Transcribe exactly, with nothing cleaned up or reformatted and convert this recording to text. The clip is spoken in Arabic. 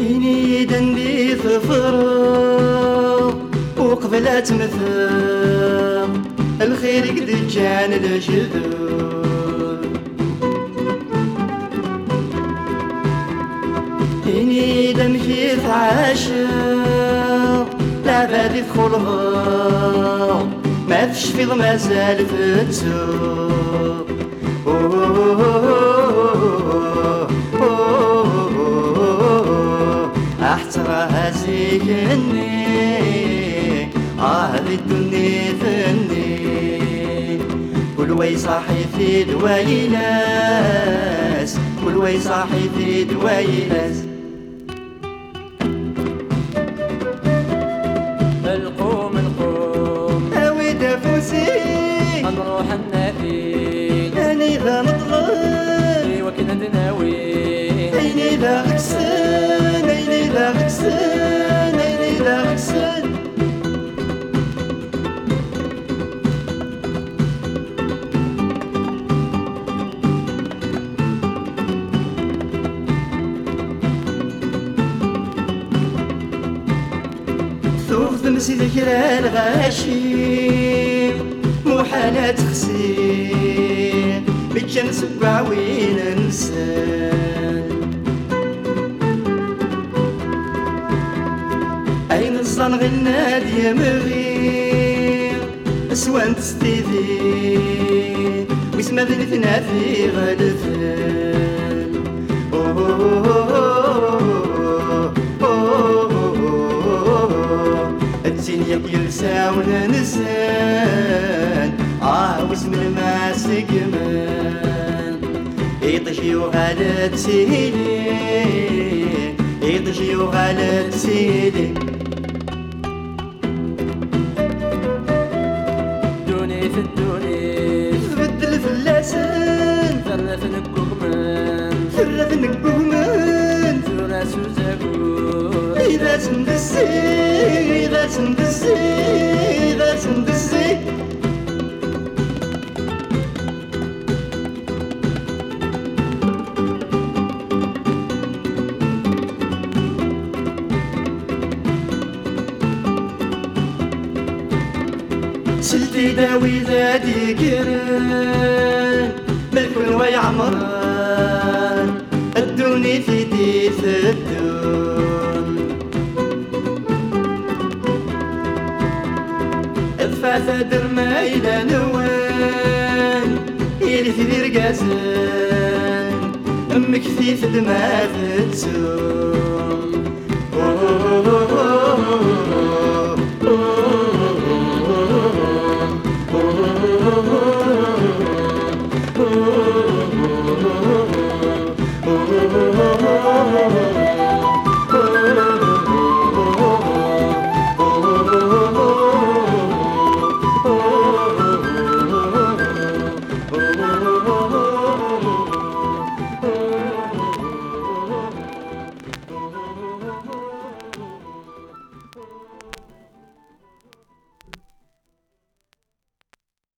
إني دندي ثفرة وقبل تمثل الخير قد جان الجذور. إني دمشي عاشر لا بادي يدخلها ما تشفي مازال في التسوق. احترى زيكني اه بدني ثني كل وي صاحي في دويلاس كل وي صاحي في دويلاس. القوم القوم اوي دافوسي نروح النادي اني ذا نطلب وكنا ندناوي عيني ذا غكسان عيني ذا غكسان عيني ذا غكسان. ثوف ذمسي ذكرى الغاشيم محالة تخسير بتجن سبع وين انسان. أين الصنغ النادي يا مغير أسوان تستيذي واسمه ذنثنا في غدثان. الدنيا يلساون نسان آه واسم الماسك مان يطشي وغالت سيدي يطشي وغالت سيدي. دوني في الدوني بدل فلاسان ثرف نكوكمان ثرف نكوكمان ثراس وزاكور إذا سندسي إذا سندسي إذا سندسي. سلتي داوي ذاتي كران ملك ويعمران الدوني في ديث الدون. الفاثة درما إلى نوان يلي في رقازان أمك في دماغ تسون.